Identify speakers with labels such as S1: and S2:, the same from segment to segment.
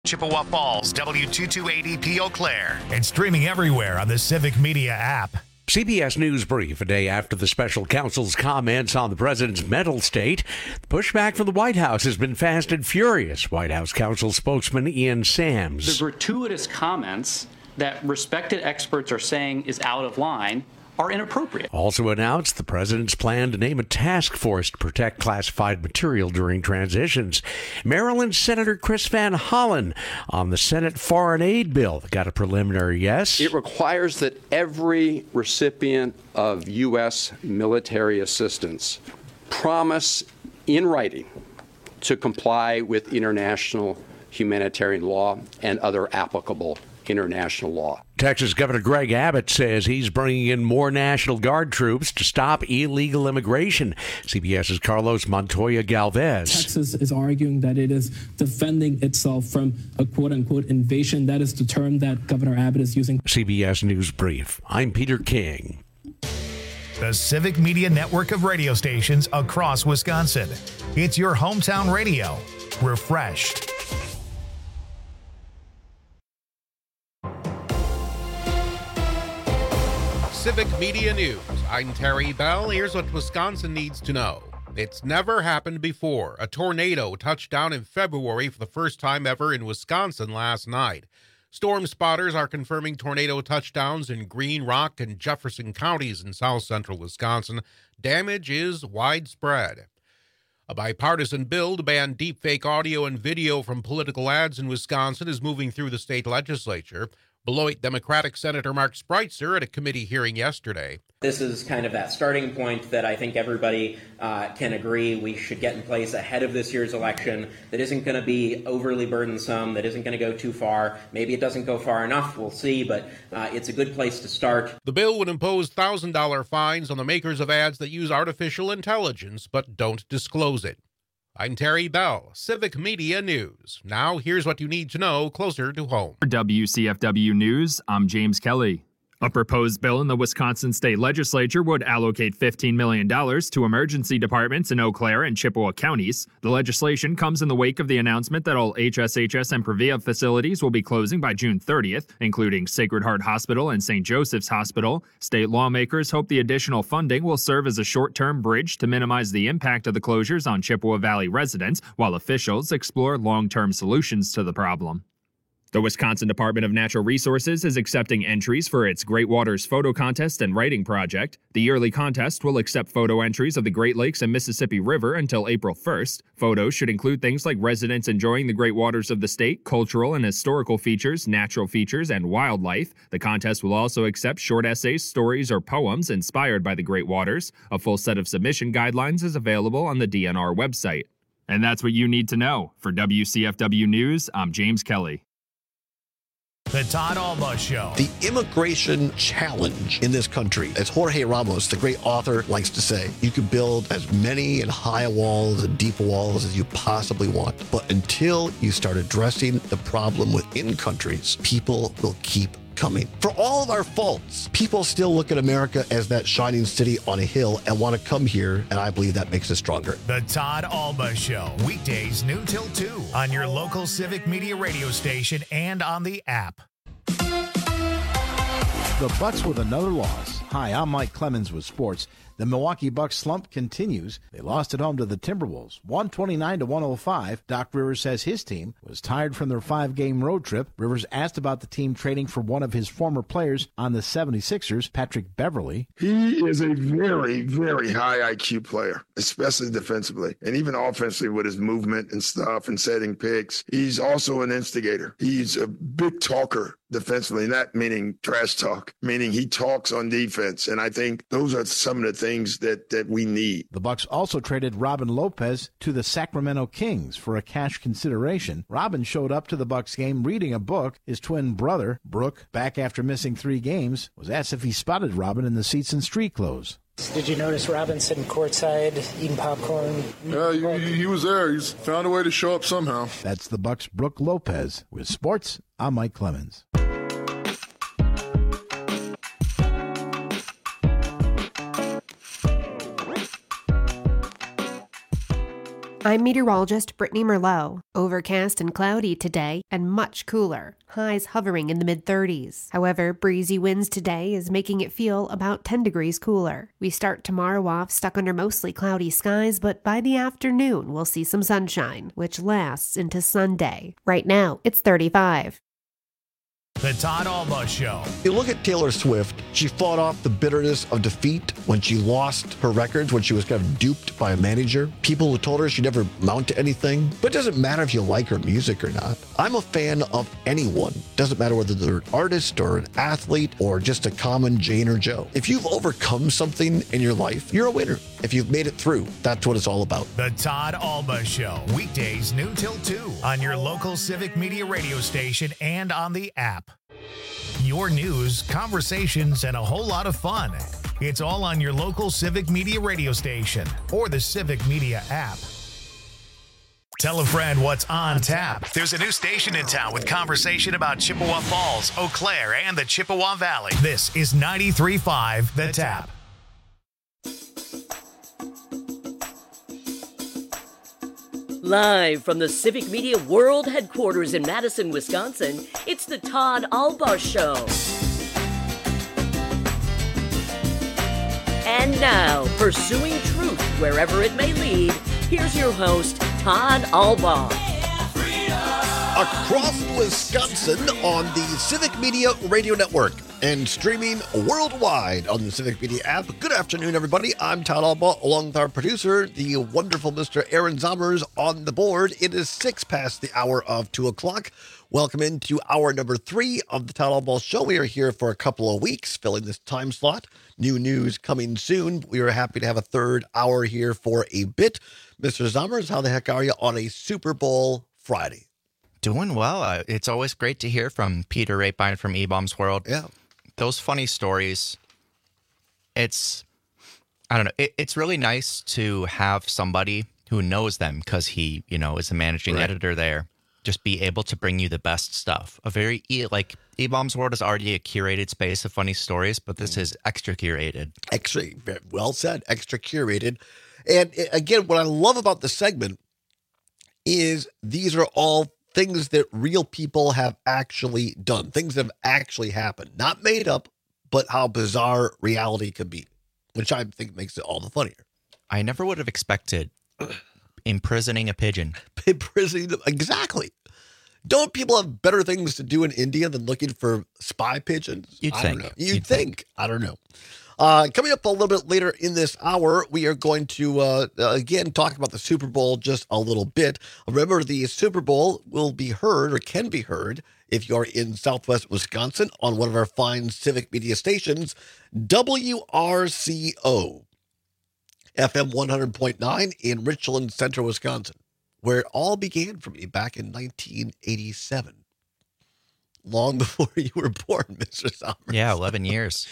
S1: Chippewa Falls, W228EP Eau Claire.
S2: And streaming everywhere on the Civic Media app.
S3: CBS News Brief, a day after the special counsel's comments on the president's mental state. The pushback from the White House has been fast and furious. White House counsel spokesman Ian Sams.
S4: The gratuitous comments that respected experts are saying is out of line are inappropriate.
S3: Also announced the president's plan to name a task force to protect classified material during transitions. Maryland Senator Chris Van Hollen on the Senate foreign aid bill got a preliminary yes.
S5: It requires that every recipient of U.S. military assistance promise in writing to comply with international humanitarian law and other applicable international law.
S3: Texas Governor Greg Abbott says he's bringing in more National Guard troops to stop illegal immigration. CBS's Carlos Montoya Galvez.
S6: Texas is arguing that it is defending itself from a quote-unquote invasion. That is the term that Governor Abbott is using.
S3: CBS News Brief. I'm Peter King.
S2: The Civic Media network of radio stations across Wisconsin. It's your hometown radio. Refreshed.
S7: Civic Media News. I'm Terry Bell. Here's what Wisconsin needs to know. It's never happened before. A tornado touched down in February for the first time ever in Wisconsin last night. Storm spotters are confirming tornado touchdowns in Green Rock and Jefferson counties in south central Wisconsin. Damage is widespread. A bipartisan bill to ban deepfake audio and video from political ads in Wisconsin is moving through the state legislature. Beloit Democratic Senator Mark Spreitzer at a committee hearing yesterday.
S8: This is kind of that starting point that I think everybody can agree we should get in place ahead of this year's election that isn't going to be overly burdensome, that isn't going to go too far. Maybe it doesn't go far enough, we'll see, but it's a good place to start.
S7: The bill would impose $1,000 fines on the makers of ads that use artificial intelligence but don't disclose it. I'm Terry Bell, Civic Media News. Now, here's what you need to know closer to home.
S9: For WCFW News, I'm James Kelly. A proposed bill in the Wisconsin State Legislature would allocate $15 million to emergency departments in Eau Claire and Chippewa counties. The legislation comes in the wake of the announcement that all HSHS and Previa facilities will be closing by June 30th, including Sacred Heart Hospital and St. Joseph's Hospital. State lawmakers hope the additional funding will serve as a short-term bridge to minimize the impact of the closures on Chippewa Valley residents, while officials explore long-term solutions to the problem. The Wisconsin Department of Natural Resources is accepting entries for its Great Waters Photo Contest and Writing Project. The yearly contest will accept photo entries of the Great Lakes and Mississippi River until April 1st. Photos should include things like residents enjoying the great waters of the state, cultural and historical features, natural features, and wildlife. The contest will also accept short essays, stories, or poems inspired by the Great Waters. A full set of submission guidelines is available on the DNR website. And that's what you need to know. For WCFW News, I'm James Kelly.
S2: The Todd Alba Show.
S10: The immigration challenge in this country, as Jorge Ramos, the great author, likes to say, you can build as many and high walls and deep walls as you possibly want. But until you start addressing the problem within countries, people will keep coming. For all of our faults, people still look at America as that shining city on a hill and want to come here, and I believe that makes us stronger.
S2: The Todd Alba Show, weekdays noon till 2 on your local Civic Media radio station and on the app.
S11: The Bucks with another loss. Hi, I'm Mike Clemens with sports. The Milwaukee Bucks slump continues. They lost at home to the Timberwolves, 129-105. Doc Rivers says his team was tired from their 5-game road trip. Rivers asked about the team trading for one of his former players on the 76ers, Patrick Beverley.
S12: He is a very, very high IQ player, especially defensively, and even offensively with his movement and stuff and setting picks. He's also an instigator. He's a big talker defensively, not meaning trash talk, meaning he talks on defense. And I think those are some of the things that we need.
S11: The Bucks also traded Robin Lopez to the Sacramento Kings for a cash consideration. Robin showed up to the Bucks game reading a book. His twin brother, Brooke, back after missing 3 games, was asked if he spotted Robin in the seats in street clothes.
S13: Did you notice Robin sitting courtside eating popcorn?
S12: Yeah, he was there. He's found a way to show up somehow.
S11: That's the Bucks' Brooke Lopez. With sports, I'm Mike Clemens.
S14: I'm meteorologist Brittany Merlot. Overcast and cloudy today and much cooler. Highs hovering in the mid-30s. However, breezy winds today is making it feel about 10 degrees cooler. We start tomorrow off stuck under mostly cloudy skies, but by the afternoon we'll see some sunshine, which lasts into Sunday. Right now, it's 35.
S2: The Todd Alba Show.
S10: You look at Taylor Swift, she fought off the bitterness of defeat when she lost her records, when she was kind of duped by a manager. People who told her she'd never amount to anything. But it doesn't matter if you like her music or not. I'm a fan of anyone. Doesn't matter whether they're an artist or an athlete or just a common Jane or Joe. If you've overcome something in your life, you're a winner. If you've made it through, that's what it's all about.
S2: The Todd Alba Show. Weekdays noon till 2 on your local Civic Media radio station and on the app. Your news, conversations, and a whole lot of fun. It's all on your local Civic Media radio station or the Civic Media app. Tell a friend what's on tap. There's a new station in town with conversation about Chippewa Falls, Eau Claire, and the Chippewa Valley. This is 93.5 The Tap.
S15: Live from the Civic Media World Headquarters in Madison, Wisconsin, it's the Todd Alba Show. And now, pursuing truth wherever it may lead, here's your host, Todd Alba.
S10: Across Wisconsin on the Civic Media Radio Network and streaming worldwide on the Civic Media app. Good afternoon, everybody. I'm Todd Alba, along with our producer, the wonderful Mr. Aaron Zommers on the board. It is 6 past the hour of 2 o'clock. Welcome into hour number 3 of the Todd Alba Show. We are here for a couple of weeks, filling this time slot. New news coming soon. We are happy to have a third hour here for a bit. Mr. Zommers, how the heck are you on a Super Bowl Friday?
S16: Doing well. It's always great to hear from Peter Rapine from E-Bombs World.
S10: Yeah.
S16: Those funny stories, I don't know, it's really nice to have somebody who knows them because he, is the managing editor there, just be able to bring you the best stuff. E-Bombs World is already a curated space of funny stories, but this is extra curated.
S10: Well said, extra curated. And again, what I love about the segment is these are all things that real people have actually done, things that have actually happened, not made up, but how bizarre reality can be, which I think makes it all the funnier.
S16: I never would have expected imprisoning a pigeon.
S10: Imprisoning them, exactly. Don't people have better things to do in India than looking for spy pigeons?
S16: You'd think.
S10: You'd think. I don't know. Coming up a little bit later in this hour, we are going to, again, talk about the Super Bowl just a little bit. Remember, the Super Bowl will be heard or can be heard if you're in Southwest Wisconsin on one of our fine Civic Media stations, WRCO, FM 100.9 in Richland, Central Wisconsin, where it all began for me back in 1987. Long before you were born, Mr. Zommers.
S16: Yeah, 11 years.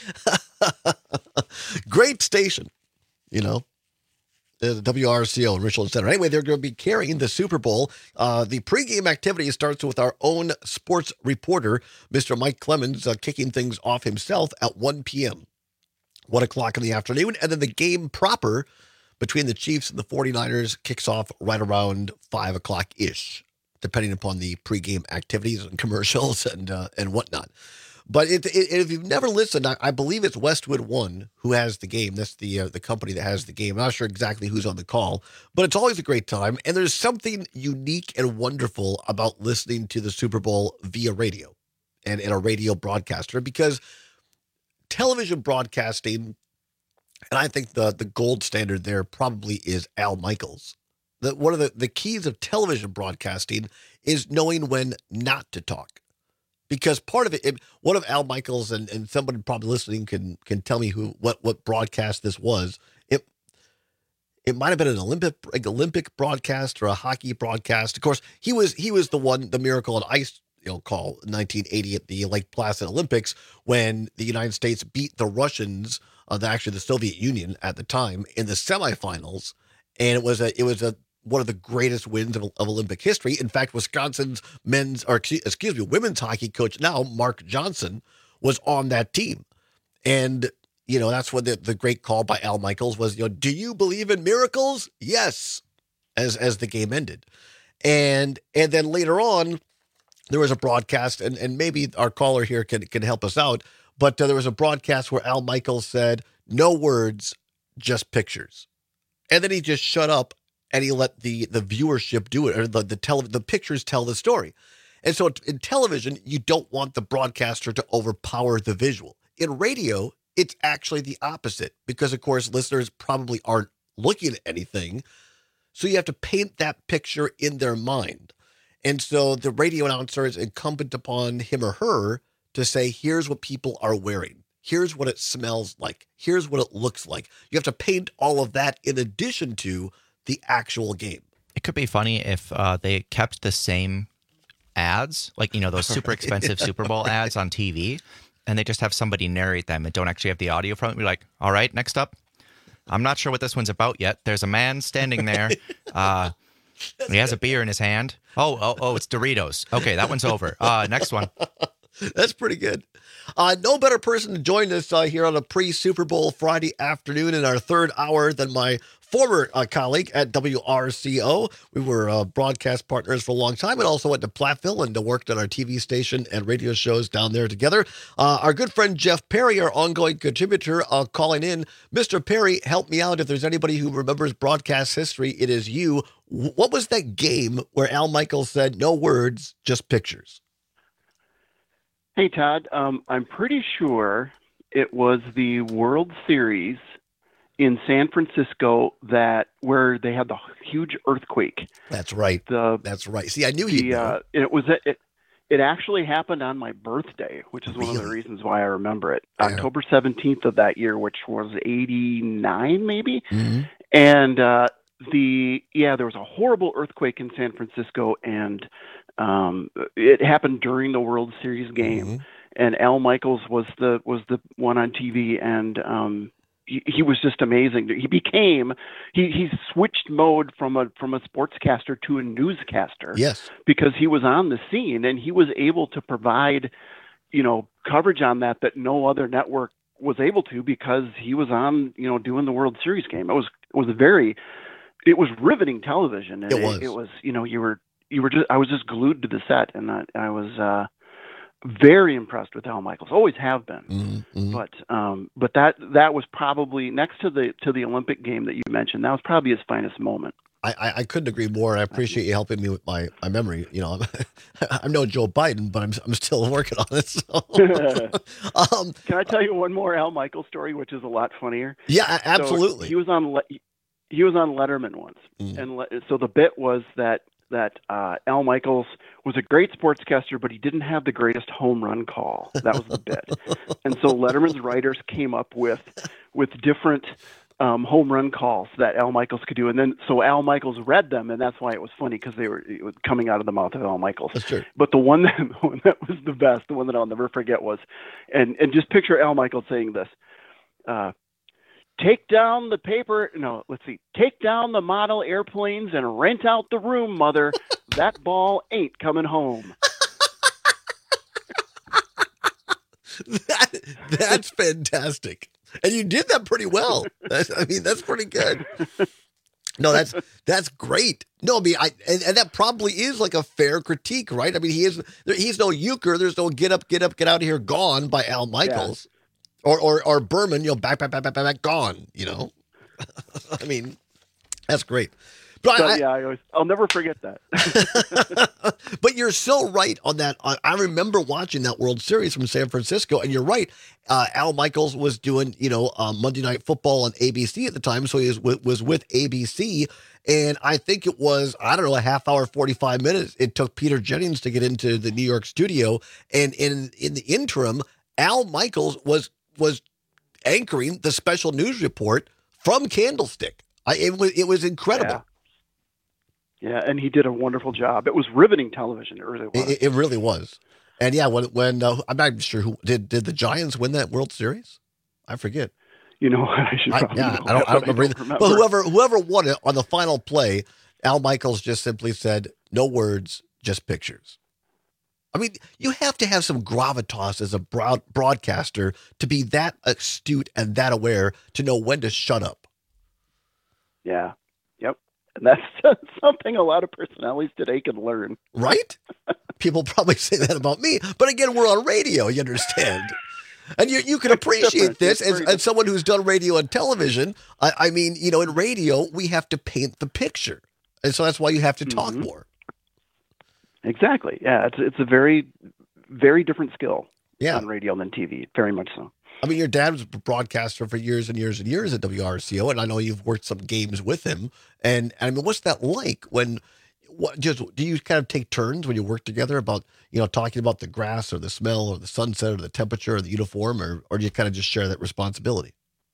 S10: Great station, the WRCO in Richland Center. Anyway, they're going to be carrying the Super Bowl. The pregame activity starts with our own sports reporter, Mr. Mike Clemens, kicking things off himself at 1 p.m., 1 o'clock in the afternoon. And then the game proper between the Chiefs and the 49ers kicks off right around 5 o'clock-ish, depending upon the pregame activities and commercials and whatnot. But if you've never listened, I believe it's Westwood One who has the game. That's the company that has the game. I'm not sure exactly who's on the call, but it's always a great time. And there's something unique and wonderful about listening to the Super Bowl via radio and a radio broadcaster, because television broadcasting, and I think the gold standard there probably is Al Michaels. One of the keys of television broadcasting is knowing when not to talk. Because part of it, one of Al Michaels, and somebody probably listening can tell me what broadcast this was. It might have been an Olympic broadcast or a hockey broadcast. Of course, he was the Miracle on Ice call in 1980 at the Lake Placid Olympics when the United States beat the Russians, actually the Soviet Union at the time, in the semifinals, and it was one of the greatest wins of Olympic history. In fact, Wisconsin's women's hockey coach now, Mark Johnson, was on that team. And, that's what the great call by Al Michaels was, do you believe in miracles? Yes. as the game ended. And then later on, there was a broadcast, and maybe our caller here can help us out, but there was a broadcast where Al Michaels said, "No words, just pictures." And then he just shut up and he let the viewership do it, or the pictures tell the story. And so in television, you don't want the broadcaster to overpower the visual. In radio, it's actually the opposite because, of course, listeners probably aren't looking at anything. So you have to paint that picture in their mind. And so the radio announcer is incumbent upon him or her to say, here's what people are wearing. Here's what it smells like. Here's what it looks like. You have to paint all of that in addition to the actual game.
S16: It could be funny if they kept the same ads, like, those super expensive Super Bowl ads on TV, and they just have somebody narrate them and don't actually have the audio from it. We're like, all right, next up. I'm not sure what this one's about yet. There's a man standing there. He has a beer in his hand. Oh, it's Doritos. Okay, that one's over. Next one.
S10: That's pretty good. No better person to join us here on a pre-Super Bowl Friday afternoon in our third hour than my former colleague at WRCO. We were broadcast partners for a long time and also went to Platteville and worked on our TV station and radio shows down there together. Our good friend Jeff Perry, our ongoing contributor, calling in. Mr. Perry, help me out. If there's anybody who remembers broadcast history, it is you. What was that game where Al Michaels said, "No words, just pictures"?
S17: Hey, Todd. I'm pretty sure it was the World Series in San Francisco where they had the huge earthquake.
S10: That's right. That's right. See, I knew you.
S17: It actually happened on my birthday, which is one of the reasons why I remember it. Yeah. October 17th of that year, which was 89, maybe. Mm-hmm. And there was a horrible earthquake in San Francisco, and it happened during the World Series game. Mm-hmm. And Al Michaels was the one on TV, and he was just amazing. He switched mode from a sportscaster to a newscaster.
S10: Yes,
S17: because he was on the scene and he was able to provide, coverage on that no other network was able to, because he was on, doing the World Series game. It was riveting television. And it was, I was just glued to the set, and I was very impressed with Al Michaels. Always have been. Mm-hmm. But that was probably, next to the Olympic game that you mentioned, that was probably his finest moment.
S10: I couldn't agree more. I appreciate you helping me with my memory. I'm no Joe Biden, but I'm still working on it. So.
S17: Can I tell you one more Al Michaels story, which is a lot funnier?
S10: Yeah, absolutely.
S17: So he was on Letterman once, and so the bit was that Al Michaels was a great sportscaster, but he didn't have the greatest home run call. That was the bit. And so Letterman's writers came up with different home run calls that Al Michaels could do. And then so Al Michaels read them, and that's why it was funny, because it was coming out of the mouth of Al Michaels.
S10: That's true.
S17: But the one that was the best, the one that I'll never forget was, and just picture Al Michaels saying this, take down the model airplanes and rent out the room, mother. That ball ain't coming home.
S10: That's fantastic. And you did that pretty well. That's pretty good. No, that's great. No, and that probably is like a fair critique, right? I mean, he's no euchre. There's no get up, get out of here, gone by Al Michaels. Yeah. Or Berman, back, gone, I mean, that's great. But
S17: I'll never forget that.
S10: But you're so right on that. I remember watching that World Series from San Francisco, and you're right. Al Michaels was doing, Monday Night Football on ABC at the time, so he was with ABC, and I think it was, a half hour, 45 minutes. It took Peter Jennings to get into the New York studio, and in the interim, Al Michaels was anchoring the special news report from Candlestick. It was incredible.
S17: Yeah, and he did a wonderful job. It was riveting television. It really was.
S10: It really was. And yeah, when I'm not sure who did the Giants win that World Series? I forget.
S17: I should probably know.
S10: I don't remember. But whoever won it on the final play, Al Michaels just simply said, "No words, just pictures." I mean, you have to have some gravitas as a broadcaster to be that astute and that aware to know when to shut up.
S17: Yeah. Yep. And that's something a lot of personalities today can learn.
S10: Right? People probably say that about me. But again, we're on radio, you understand. And you can appreciate this as someone who's done radio and television. I mean, you know, in radio, we have to paint the picture. And so that's why you have to talk more.
S17: Exactly. Yeah, it's a very, very different skill
S10: on
S17: radio than TV. Very much so.
S10: I mean, your dad was a broadcaster for years and years and years at WRCO, and I know you've worked some games with him. And I mean, what's that like when? Do you kind of take turns when you work together about, you know, talking about the grass or the smell or the sunset or the temperature or the uniform, or do you kind of just share that responsibility?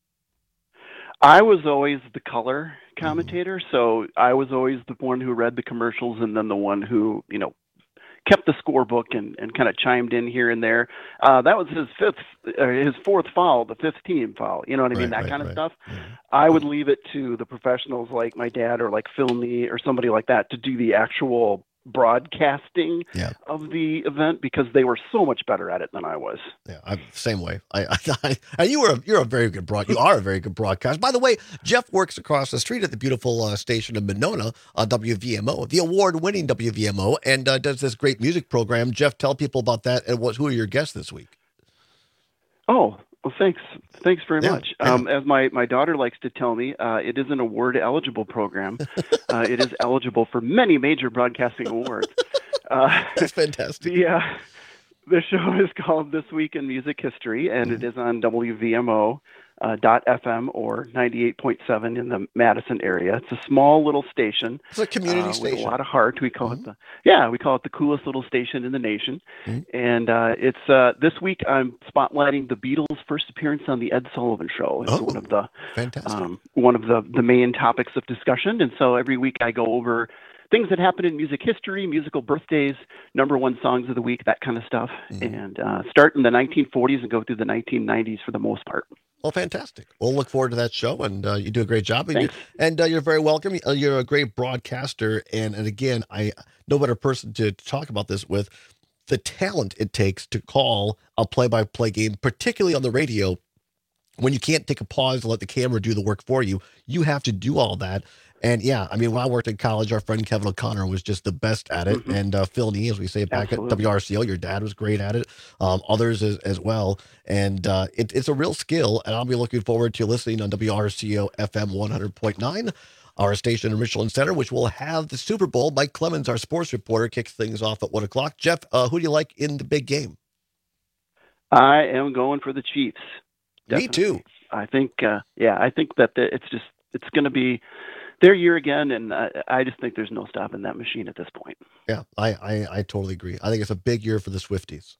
S17: I was always the color commentator, so I was always the one who read the commercials and then the one who, you know, kept the scorebook and kind of chimed in here and there. That was his fourth foul, the fifth team foul. You know what I mean? That kind of stuff. Mm-hmm. I would leave it to the professionals like my dad or like Phil Nee or somebody like that to do the actual broadcasting of the event because they were so much better at it than I was.
S10: Yeah, I'm the same way. And you're a very good you are a very good broadcaster. By the way, Jeff works across the street at the beautiful station in Monona, WVMO, the award-winning WVMO, and does this great music program. Jeff, tell people about that and who are your guests this week?
S17: Oh, well, thanks. Thanks very much. As my daughter likes to tell me, it is an award-eligible program. It is eligible for many major broadcasting awards.
S10: That's fantastic.
S17: The show is called This Week in Music History, and it is on WVMO. .fm or 98.7 in the Madison area. It's a small little station.
S10: It's a community station
S17: with a lot of heart. We call it the coolest little station in the nation. And it's this week I'm spotlighting the Beatles' first appearance on the Ed Sullivan Show. It's one of the main topics of discussion. And so every week I go over things that happen in music history, musical birthdays, number one songs of the week, that kind of stuff. And start in the 1940s and go through the 1990s for the most part.
S10: Well, fantastic. We'll look forward to that show, and you do a great job.
S17: Thanks.
S10: You're very welcome. You're a great broadcaster, and again, I no better person to talk about this with. The talent it takes to call a play-by-play game, particularly on the radio, when you can't take a pause and let the camera do the work for you. You have to do all that. And yeah, I mean, when I worked in college, our friend Kevin O'Connor was just the best at it. And Phil Nee, as we say back at WRCO, your dad was great at it. Others as well. And it's a real skill. And I'll be looking forward to listening on WRCO FM 100.9, our station in Richland Center, which will have the Super Bowl. Mike Clemens, our sports reporter, kicks things off at 1 o'clock. Jeff, who do you like in the big game?
S17: I am going for the Chiefs. Definitely.
S10: Me too.
S17: I think, I think that it's going to be their year again, and I just think there's no stopping that machine at this point.
S10: Yeah, I totally agree. I think it's a big year for the Swifties.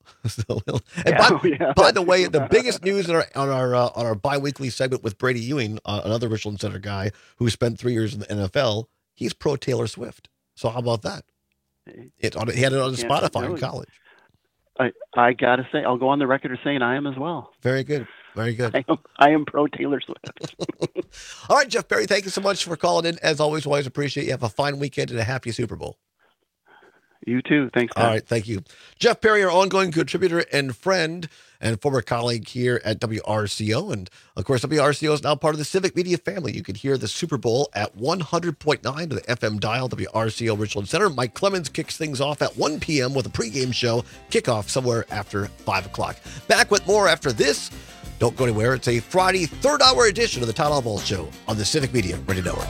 S10: By the way, the biggest news on our bi-weekly segment with Brady Ewing, another Richland Center guy who spent 3 years in the NFL, he's pro Taylor Swift. So how about that? He had it on Spotify in college.
S17: I gotta say, I'll go on the record as saying I am as well.
S10: Very good. Very good.
S17: I am pro Taylor Swift.
S10: All right, Jeff Perry, thank you so much for calling in. As always appreciate you. Have a fine weekend and a happy Super Bowl.
S17: You too. Thanks, Tom.
S10: All right, thank you. Jeff Perry, our ongoing contributor and friend and former colleague here at WRCO. And, of course, WRCO is now part of the Civic Media family. You can hear the Super Bowl at 100.9 to the FM dial, WRCO Richland Center. Mike Clemens kicks things off at 1 p.m. with a pregame show, kickoff somewhere after 5 o'clock. Back with more after this. Don't go anywhere. It's a Friday, third-hour edition of the Todd Oswalt Show on the Civic Media Radio Network.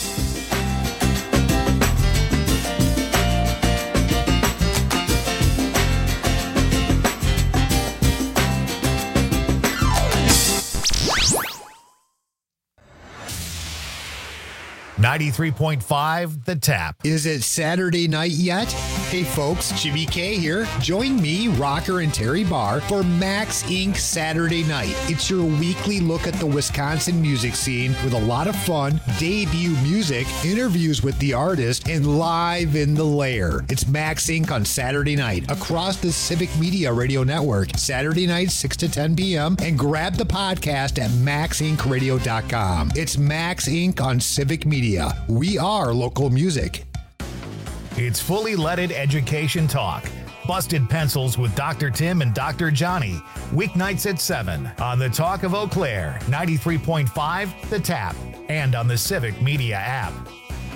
S2: .5, The Tap.
S18: Is it Saturday night yet? Hey folks, Jimmy K here. Join me, Rocker, and Terry Barr for Max Inc. Saturday Night. It's your weekly look at the Wisconsin music scene with a lot of fun, debut music, interviews with the artist, and live in the lair. It's Max Inc. on Saturday night across the Civic Media Radio Network. Saturday night, 6 to 10 p.m. and grab the podcast at maxincradio.com. It's Max Inc. on Civic Media. We are local music.
S2: It's fully leaded education talk. Busted Pencils with Dr. Tim and Dr. Johnny. Weeknights at 7 on the Talk of Eau Claire, 93.5 The Tap, and on the Civic Media app.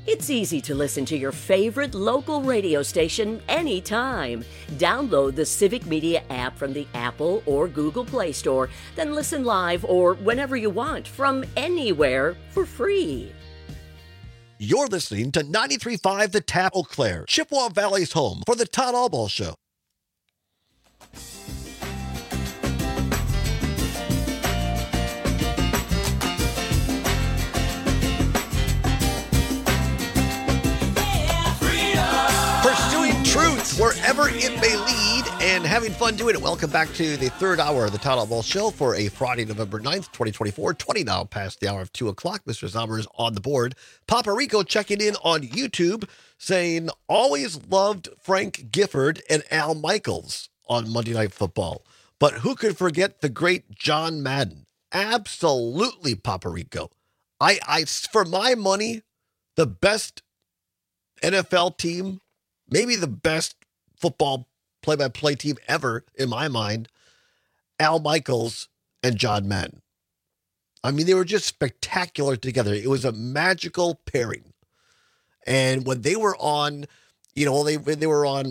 S15: It's easy to listen to your favorite local radio station anytime. Download the Civic Media app from the Apple or Google Play Store, then listen live or whenever you want from anywhere for free.
S10: You're listening to 93.5 The Tap, Eau Claire, Chippewa Valley's home for the Todd Albaugh Show. Pursuing truth wherever it may lead and having fun doing it. Welcome back to the third hour of the Todd Albaugh Show for a Friday, November 9th, 2024. 20 now past the hour of 2 o'clock. Mr. Zomer is on the board. Papa Rico checking in on YouTube saying, always loved Frank Gifford and Al Michaels on Monday Night Football. But who could forget the great John Madden? Absolutely, Papa Rico. I for my money, the best NFL team, maybe the best football play-by-play team ever, in my mind, Al Michaels and John Madden. I mean, they were just spectacular together. It was a magical pairing. And when they were on, they were on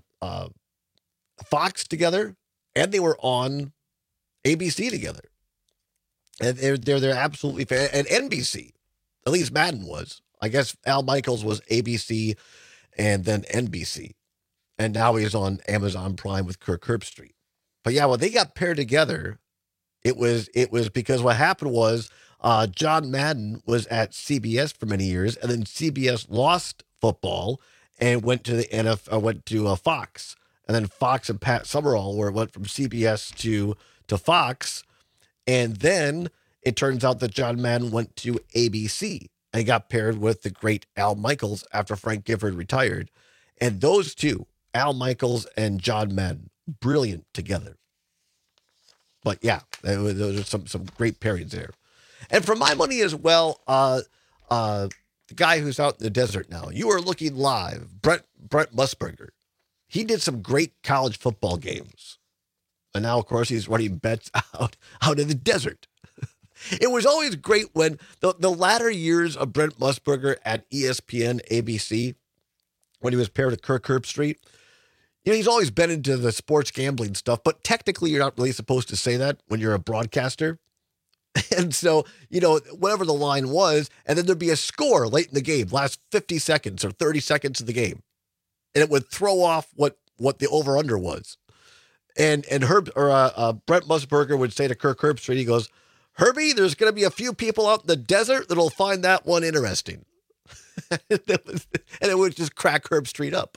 S10: Fox together, and they were on ABC together. And they're absolutely fan. And NBC, at least Madden was. I guess Al Michaels was ABC and then NBC. And now he's on Amazon Prime with Kirk Herbstreit. But yeah, when they got paired together, it was because what happened was John Madden was at CBS for many years, and then CBS lost football and went to the NFL, went to Fox. And then Fox and Pat Summerall went from CBS to Fox. And then it turns out that John Madden went to ABC and got paired with the great Al Michaels after Frank Gifford retired. And those two, Al Michaels and John Madden, brilliant together. But yeah, those are some great pairings there. And for my money as well, the guy who's out in the desert now, you are looking live, Brent Musburger. He did some great college football games. And now, of course, he's running bets out in the desert. It was always great when the latter years of Brent Musburger at ESPN, ABC, when he was paired with Kirk Herbstreit. He's always been into the sports gambling stuff, but technically you're not really supposed to say that when you're a broadcaster. And so, whatever the line was, and then there'd be a score late in the game, last 50 seconds or 30 seconds of the game. And it would throw off what the over-under was. And Brent Musburger would say to Kirk Herbstreit, he goes, Herbie, there's going to be a few people out in the desert that'll find that one interesting. And it would just crack Herbstreit up.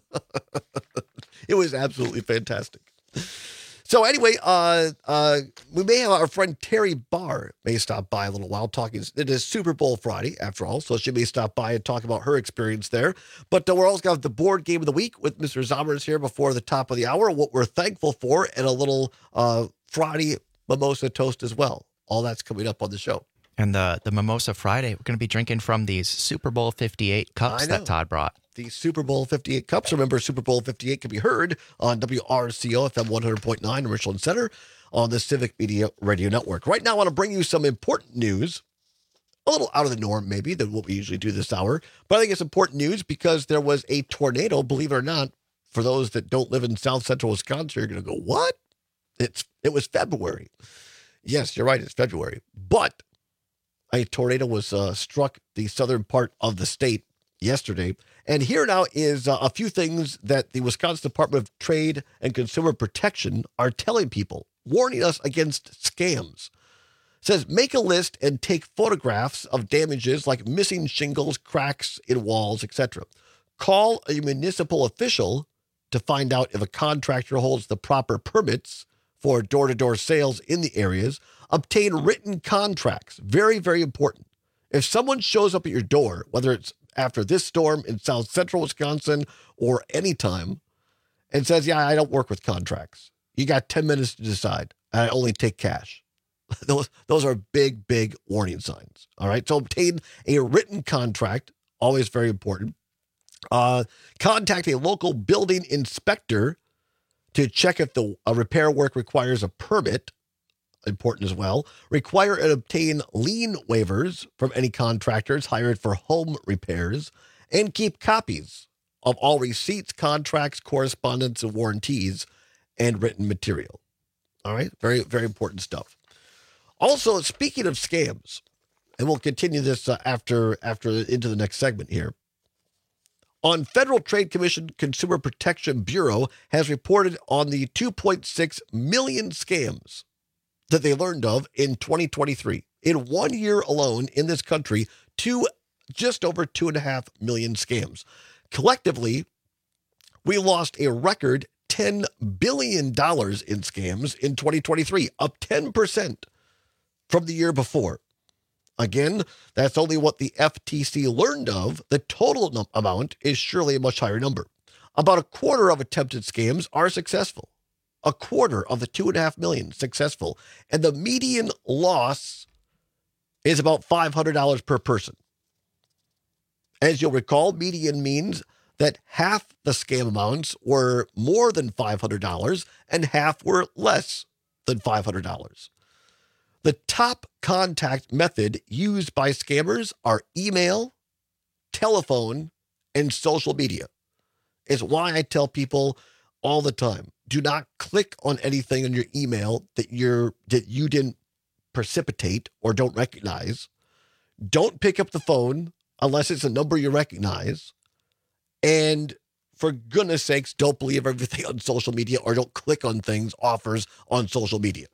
S10: It was absolutely fantastic. So anyway, we may have our friend Terry Barr may stop by a little while talking. It is Super Bowl Friday, after all, so she may stop by and talk about her experience there. But we're also got the board game of the week with Mr. Zomers here before the top of the hour, what we're thankful for, and a little Friday mimosa toast as well. All that's coming up on the show.
S16: And the Mimosa Friday, we're going to be drinking from these Super Bowl 58 cups that Todd brought.
S10: The Super Bowl 58 cups. Remember, Super Bowl 58 can be heard on WRCO FM 100.9 in Richland Center on the Civic Media Radio Network. Right now, I want to bring you some important news. A little out of the norm, maybe, than what we usually do this hour. But I think it's important news because there was a tornado, believe it or not. For those that don't live in South Central Wisconsin, you're going to go, what? It was February. Yes, you're right, it's February. But a tornado was struck the southern part of the state yesterday. And here now is a few things that the Wisconsin Department of Trade and Consumer Protection are telling people, warning us against scams. It says, make a list and take photographs of damages like missing shingles, cracks in walls, etc. Call a municipal official to find out if a contractor holds the proper permits for door-to-door sales in the areas. Obtain written contracts. Very, very important. If someone shows up at your door, whether it's after this storm in South Central Wisconsin or anytime, and says, yeah, I don't work with contracts. You got 10 minutes to decide. I only take cash. Those are big, big warning signs. All right. So obtain a written contract. Always very important. Contact a local building inspector to check if the repair work requires a permit. important as well. Require and obtain lien waivers from any contractors hired for home repairs, and keep copies of all receipts, contracts, correspondence, and warranties, and written material. All right, very, very important stuff. Also, speaking of scams, and we'll continue this after into the next segment here. On Federal Trade Commission Consumer Protection Bureau has reported on the 2.6 million scams that they learned of in 2023. In 1 year alone in this country, just over 2.5 million scams. Collectively, we lost a record $10 billion in scams in 2023, up 10% from the year before. Again, that's only what the FTC learned of. The total amount is surely a much higher number. About a quarter of attempted scams are successful. A quarter of the 2.5 million successful. And the median loss is about $500 per person. As you'll recall, median means that half the scam amounts were more than $500 and half were less than $500. The top contact method used by scammers are email, telephone, and social media. It's why I tell people all the time, do not click on anything in your email that you didn't precipitate or don't recognize. Don't pick up the phone unless it's a number you recognize. And for goodness sakes, don't believe everything on social media or don't click on things, offers on social media.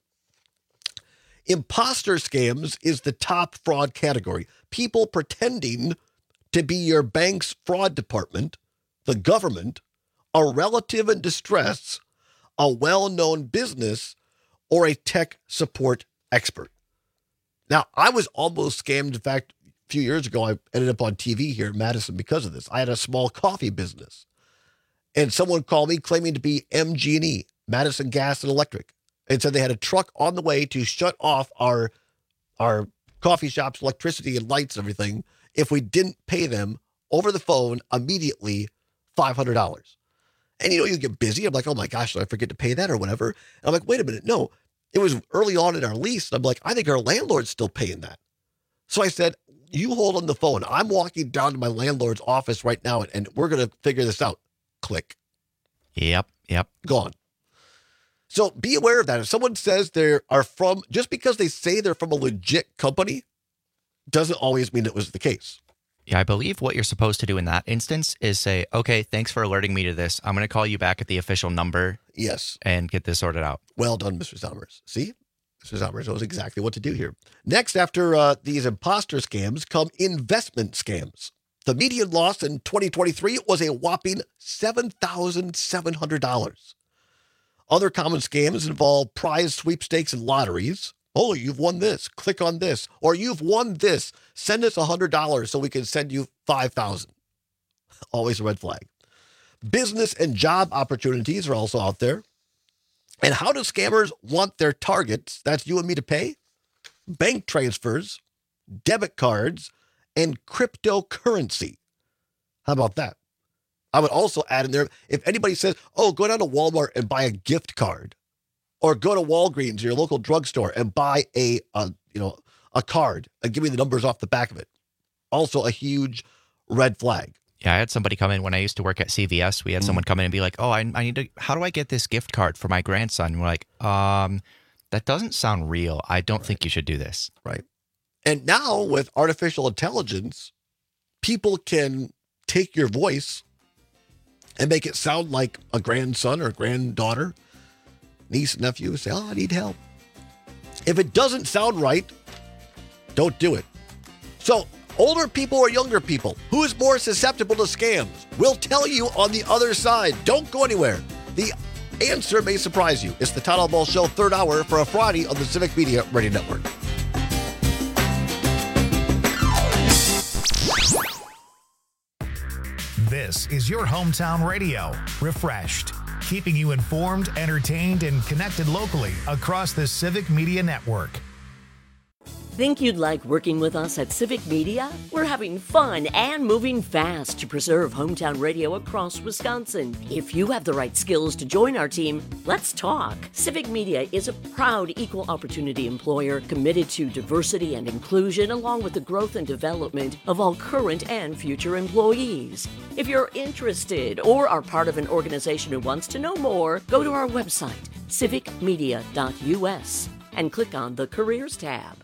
S10: Imposter scams is the top fraud category. People pretending to be your bank's fraud department, the government, a relative in distress, a well-known business, or a tech support expert. Now, I was almost scammed. In fact, a few years ago, I ended up on TV here in Madison because of this. I had a small coffee business, and someone called me claiming to be MG&E, Madison Gas and Electric, and said they had a truck on the way to shut off our coffee shop's electricity and lights and everything if we didn't pay them over the phone immediately $500. And you get busy. I'm like, oh my gosh, did I forget to pay that or whatever? And I'm like, wait a minute. No, it was early on in our lease. And I'm like, I think our landlord's still paying that. So I said, you hold on the phone. I'm walking down to my landlord's office right now and we're going to figure this out. Click.
S16: Yep.
S10: Gone. So be aware of that. If someone says they are from, just because they say they're from a legit company, doesn't always mean it was the case.
S16: Yeah, I believe what you're supposed to do in that instance is say, okay, thanks for alerting me to this. I'm going to call you back at the official number.
S10: Yes.
S16: And get this sorted out.
S10: Well done, Mr. Zomers. See? Mr. Zomers knows exactly what to do here. Next, after these imposter scams, come investment scams. The median loss in 2023 was a whopping $7,700. Other common scams involve prize sweepstakes and lotteries. Oh, you've won this. Click on this. Or you've won this. Send us $100 so we can send you $5,000. Always a red flag. Business and job opportunities are also out there. And how do scammers want their targets, that's you and me, to pay? Bank transfers, debit cards, and cryptocurrency. How about that? I would also add in there, if anybody says, oh, go down to Walmart and buy a gift card, or go to Walgreens, your local drugstore, and buy a card and give me the numbers off the back of it. Also a huge red flag.
S16: Yeah, I had somebody come in when I used to work at CVS. We had someone come in and be like, oh, I need to, how do I get this gift card for my grandson? And we're like, that doesn't sound real. I don't think you should do this.
S10: Right. And now with artificial intelligence, people can take your voice and make it sound like a grandson or granddaughter, niece, nephew, say, oh, I need help. If it doesn't sound right, don't do it. So older people or younger people, who is more susceptible to scams? We'll tell you on the other side. Don't go anywhere. The answer may surprise you. It's the Todd Ball Show, third hour for a Friday on the Civic Media Radio Network.
S2: This is your hometown radio, Refreshed, keeping you informed, entertained, and connected locally across the Civic Media Network.
S15: Think you'd like working with us at Civic Media? We're having fun and moving fast to preserve hometown radio across Wisconsin. If you have the right skills to join our team, let's talk. Civic Media is a proud equal opportunity employer committed to diversity and inclusion, along with the growth and development of all current and future employees. If you're interested or are part of an organization who wants to know more, go to our website, civicmedia.us, and click on the Careers tab.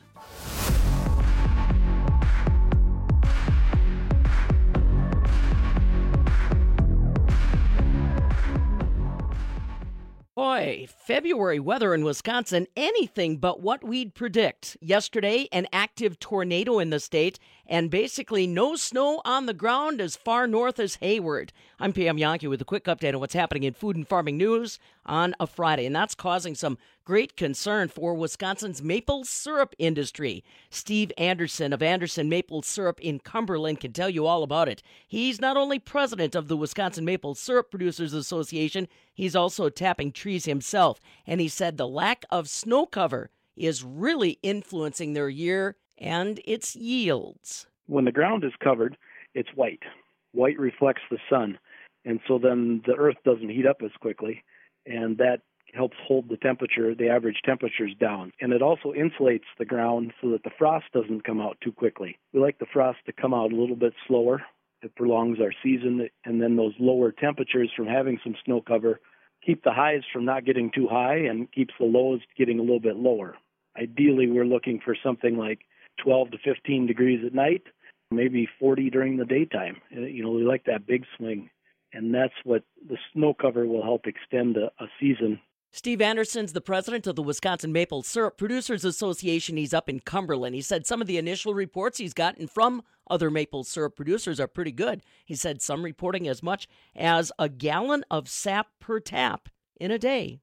S19: Boy, February weather in Wisconsin, anything but what we'd predict. Yesterday, an active tornado in the state, and basically no snow on the ground as far north as Hayward. I'm Pam Yankee with a quick update on what's happening in food and farming news on a Friday, and that's causing some great concern for Wisconsin's maple syrup industry. Steve Anderson of Anderson Maple Syrup in Cumberland can tell you all about it. He's not only president of the Wisconsin Maple Syrup Producers Association, he's also tapping trees himself, and he said the lack of snow cover is really influencing their year and its yields.
S20: When the ground is covered, it's white. White reflects the sun, and so then the earth doesn't heat up as quickly, and that helps hold the temperature, the average temperatures down. And it also insulates the ground so that the frost doesn't come out too quickly. We like the frost to come out a little bit slower. It prolongs our season, and then those lower temperatures from having some snow cover keep the highs from not getting too high and keeps the lows getting a little bit lower. Ideally, we're looking for something like 12 to 15 degrees at night, maybe 40 during the daytime. We like that big swing, and that's what the snow cover will help extend a season.
S19: Steve Anderson's the president of the Wisconsin Maple Syrup Producers Association. He's up in Cumberland. He said some of the initial reports he's gotten from other maple syrup producers are pretty good. He said some reporting as much as a gallon of sap per tap in a day.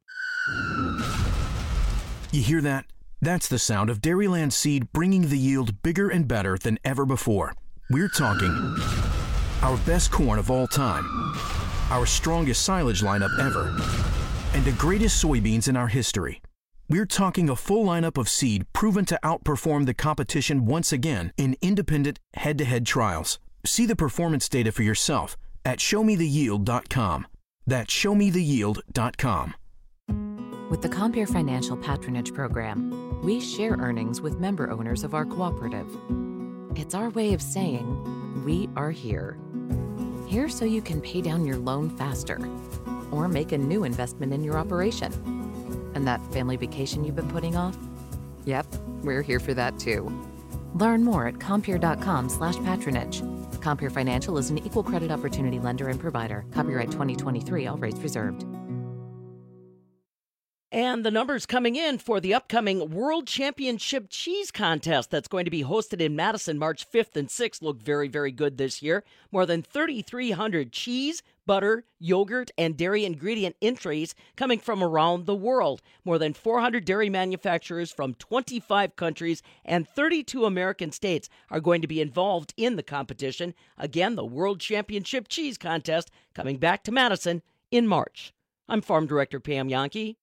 S21: You hear that? That's the sound of Dairyland Seed bringing the yield bigger and better than ever before. We're talking our best corn of all time, our strongest silage lineup ever, and the greatest soybeans in our history. We're talking a full lineup of seed proven to outperform the competition once again in independent head-to-head trials. See the performance data for yourself at showmetheyield.com. That's showmetheyield.com.
S22: With the Compeer Financial Patronage Program, we share earnings with member owners of our cooperative. It's our way of saying, we are here. Here so you can pay down your loan faster or make a new investment in your operation. And that family vacation you've been putting off? Yep, we're here for that too. Learn more at Compeer.com/patronage. Compeer Financial is an equal credit opportunity lender and provider. Copyright 2023, all rights reserved.
S19: And the numbers coming in for the upcoming World Championship Cheese Contest that's going to be hosted in Madison March 5th and 6th look very, very good this year. More than 3,300 cheese, butter, yogurt, and dairy ingredient entries coming from around the world. More than 400 dairy manufacturers from 25 countries and 32 American states are going to be involved in the competition. Again, the World Championship Cheese Contest coming back to Madison in March. I'm Farm Director Pam Yankee.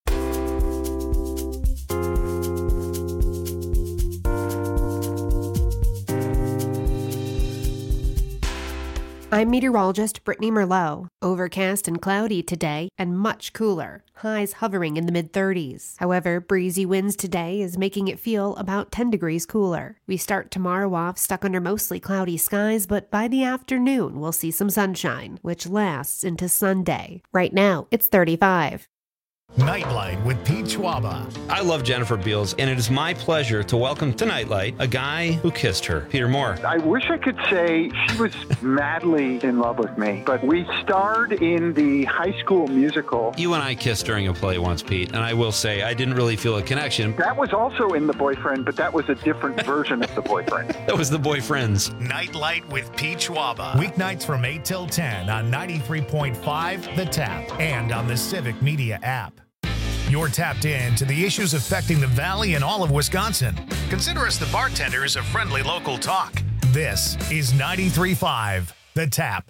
S14: I'm meteorologist Brittany Merlot. Overcast and cloudy today and much cooler. Highs hovering in the mid-30s. However, breezy winds today is making it feel about 10 degrees cooler. We start tomorrow off stuck under mostly cloudy skies, but by the afternoon we'll see some sunshine, which lasts into Sunday. Right now, it's 35.
S2: Nightlight with Pete Schwaba.
S23: I love Jennifer Beals, and it is my pleasure to welcome to Nightlight a guy who kissed her, Peter Moore.
S24: I wish I could say she was madly in love with me, but we starred in the High School Musical.
S23: You and I kissed during a play once, Pete, and I will say I didn't really feel a connection.
S24: That was also in The Boyfriend, but that was a different version of The Boyfriend.
S23: That was The Boyfriends.
S2: Nightlight with Pete Schwaba. Weeknights from 8 till 10 on 93.5 The Tap and on the Civic Media app. You're tapped in to the issues affecting the Valley and all of Wisconsin. Consider us the bartenders of friendly local talk. This is 93.5 The Tap.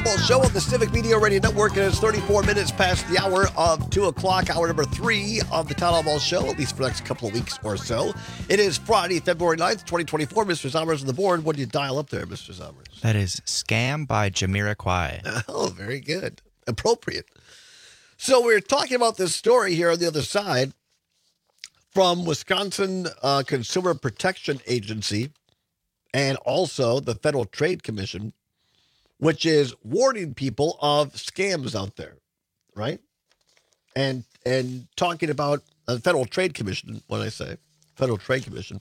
S10: Ball Show on the Civic Media Radio Network. It is 34 minutes past the hour of 2 o'clock, hour number 3 of the Town Ball Show, at least for the next couple of weeks or so. It is Friday, February 9th, 2024. Mr. Zommers on the board. What do you dial up there, Mr. Zommers?
S16: That is Scam by Jamiroquai.
S10: Oh, very good. Appropriate. So we're talking about this story here on the other side from Wisconsin Consumer Protection Agency and also the Federal Trade Commission, which is warning people of scams out there, right? And talking about the Federal Trade Commission, when I say Federal Trade Commission.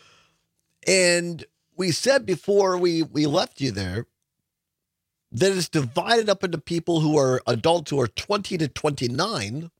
S10: And we said before we left you there that it's divided up into people who are adults who are 20 to 29.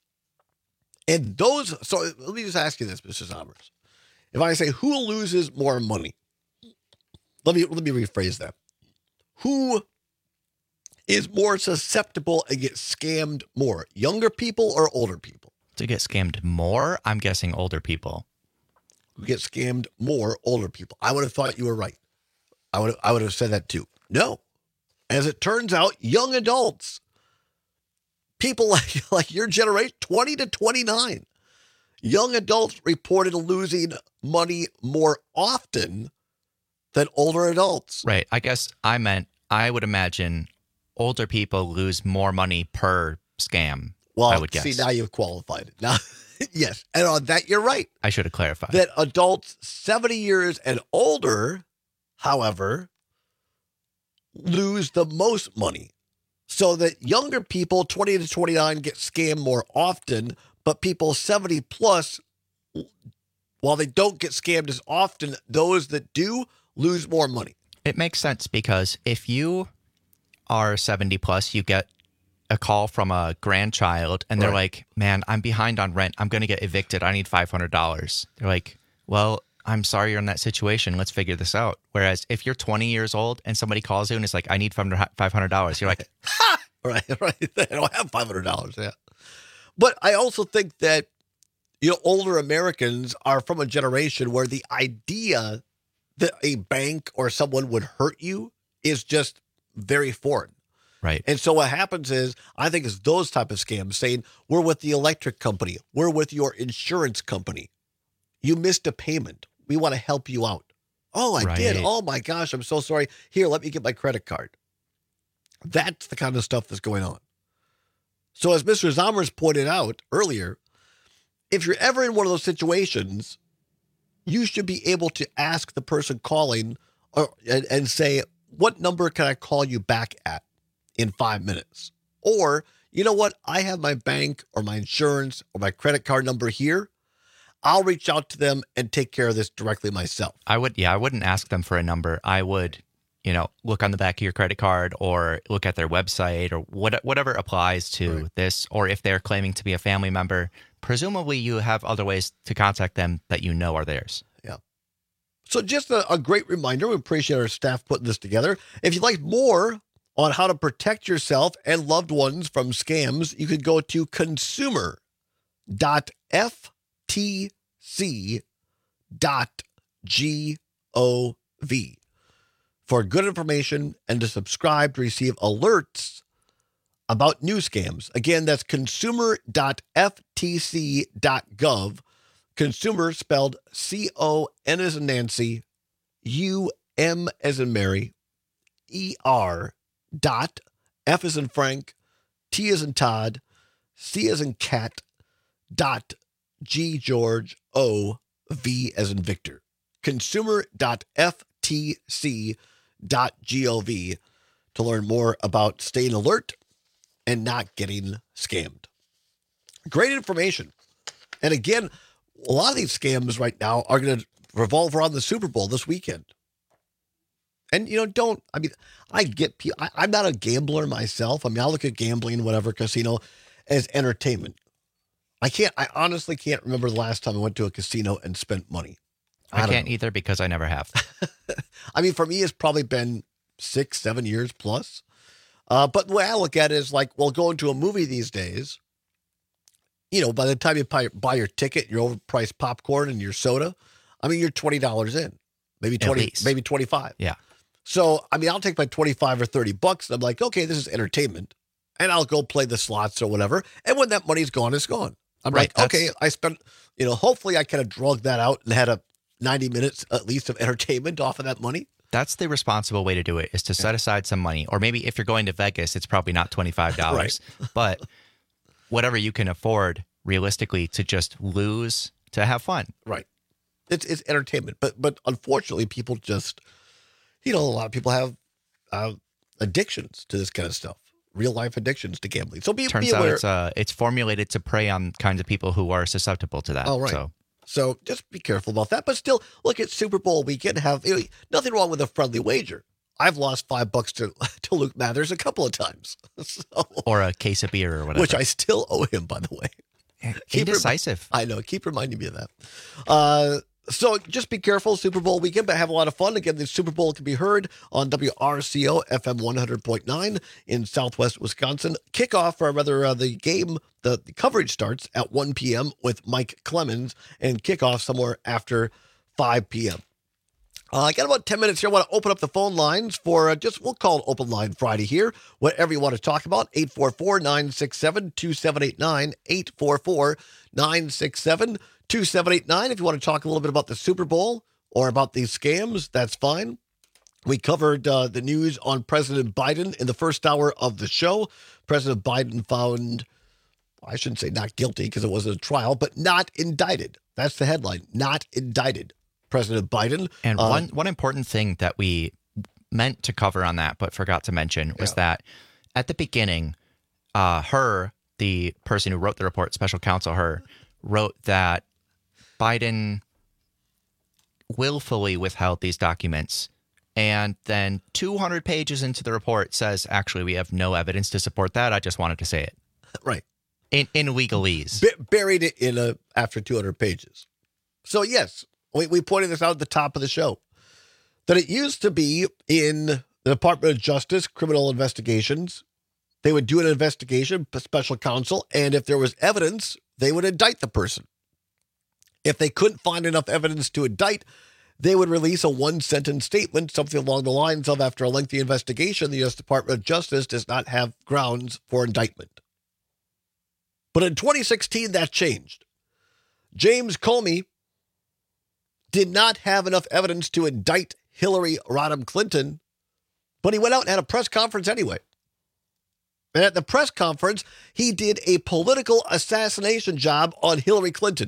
S10: And those, so let me just ask you this, Mr. Zommers. If I say who loses more money, let me rephrase that. Who is more susceptible and get scammed more, younger people or older people?
S16: To get scammed more, I'm guessing older people.
S10: Who get scammed more, older people. I would have thought you were right. I would have said that too. No. As it turns out, young adults, people like your generation, 20 to 29, young adults reported losing money more often than older adults.
S16: Right. I guess I would imagine older people lose more money per scam.
S10: Well,
S16: I would guess.
S10: See, now you've qualified it. Now, yes. And on that, you're right.
S16: I should have clarified.
S10: That adults 70 years and older, however, lose the most money. So that younger people, 20 to 29, get scammed more often, but people 70 plus, while they don't get scammed as often, those that do lose more money.
S16: It makes sense because if you are 70 plus, you get a call from a grandchild and they're like, man, I'm behind on rent. I'm going to get evicted. I need $500. They're like, well, I'm sorry you're in that situation. Let's figure this out. Whereas if you're 20 years old and somebody calls you and is like, I need $500, you're like,
S10: ha! Right. I don't have $500. Yeah. But I also think that, older Americans are from a generation where the idea that a bank or someone would hurt you is just very foreign.
S16: Right.
S10: And so what happens is, I think it's those type of scams saying, we're with the electric company. We're with your insurance company. You missed a payment. We want to help you out. Oh, I did. Oh my gosh, I'm so sorry. Here, let me get my credit card. That's the kind of stuff that's going on. So as Mr. Zommers pointed out earlier, if you're ever in one of those situations, you should be able to ask the person calling and say, what number can I call you back at in 5 minutes? Or, you know what? I have my bank or my insurance or my credit card number here. I'll reach out to them and take care of this directly myself.
S16: I wouldn't ask them for a number. I would, look on the back of your credit card or look at their website or whatever applies to this. Or if they're claiming to be a family member, presumably you have other ways to contact them that are theirs.
S10: Yeah. So just a great reminder. We appreciate our staff putting this together. If you'd like more on how to protect yourself and loved ones from scams, you could go to consumer.ftc.gov for good information and to subscribe to receive alerts about new scams. Again, that's consumer.ftc.gov. Consumer spelled C-O-N as in Nancy, U-M as in Mary, E-R, dot, F as in Frank, T as in Todd, C as in Cat, dot, G George, O, V as in Victor. Consumer.ftc.gov to learn more about staying alert and not getting scammed. Great information. And again, a lot of these scams right now are going to revolve around the Super Bowl this weekend. And, I get people, I'm not a gambler myself. I look at gambling, whatever, casino as entertainment. I honestly can't remember the last time I went to a casino and spent money.
S16: I can't either because I never have.
S10: For me, it's probably been 6-7 years plus. But the way I look at it is going to a movie these days, by the time you buy your ticket, your overpriced popcorn and your soda, you're $20 in, maybe 20, maybe 25.
S16: Yeah.
S10: So, I mean, I'll take my 25 or 30 bucks. And I'm like, okay, this is entertainment. And I'll go play the slots or whatever. And when that money's gone, it's gone. I'm like, okay, I spent, hopefully I kind of drug that out and had a 90 minutes at least of entertainment off of that money.
S16: That's the responsible way to do it, is to set aside some money. Or maybe if you're going to Vegas, it's probably not $25.
S10: Right.
S16: But whatever you can afford realistically to just lose to have fun.
S10: Right. It's entertainment. But unfortunately, people just, a lot of people have addictions to this kind of stuff. Real life addictions to gambling. So be aware.
S16: Turns out it's formulated to prey on kinds of people who are susceptible to that.
S10: Oh, right. So just be careful about that. But still, look at Super Bowl weekend. Have nothing wrong with a friendly wager. I've lost $5 to Luke Mathers a couple of times.
S16: Or a case of beer or whatever.
S10: Which I still owe him, by the way.
S16: Indecisive.
S10: I know. Keep reminding me of that. So just be careful, Super Bowl weekend, but have a lot of fun. Again, the Super Bowl can be heard on WRCO FM 100.9 in Southwest Wisconsin. Kickoff, or rather the game, the coverage starts at 1 p.m. with Mike Clemens, and kickoff somewhere after 5 p.m. I got about 10 minutes here. I want to open up the phone lines for we'll call it Open Line Friday here. Whatever you want to talk about, 844-967-2789, 844-967-2789. If you want to talk a little bit about the Super Bowl or about these scams, that's fine. We covered the news on President Biden in the first hour of the show. President Biden found, I shouldn't say not guilty because it wasn't a trial, but not indicted. That's the headline, not indicted. President Biden.
S16: And one important thing that we meant to cover on that but forgot to mention was that at the beginning, the person who wrote the report, special counsel wrote that Biden willfully withheld these documents. And then 200 pages into the report says, actually, we have no evidence to support that. I just wanted to say it.
S10: Right.
S16: In legalese.
S10: Buried it in after 200 pages. So, yes, we pointed this out at the top of the show, that it used to be in the Department of Justice, criminal investigations. They would do an investigation, special counsel, and if there was evidence, they would indict the person. If they couldn't find enough evidence to indict, they would release a one-sentence statement, something along the lines of, after a lengthy investigation, the U.S. Department of Justice does not have grounds for indictment. But in 2016, that changed. James Comey did not have enough evidence to indict Hillary Rodham Clinton, but he went out and had a press conference anyway. And at the press conference, he did a political assassination job on Hillary Clinton.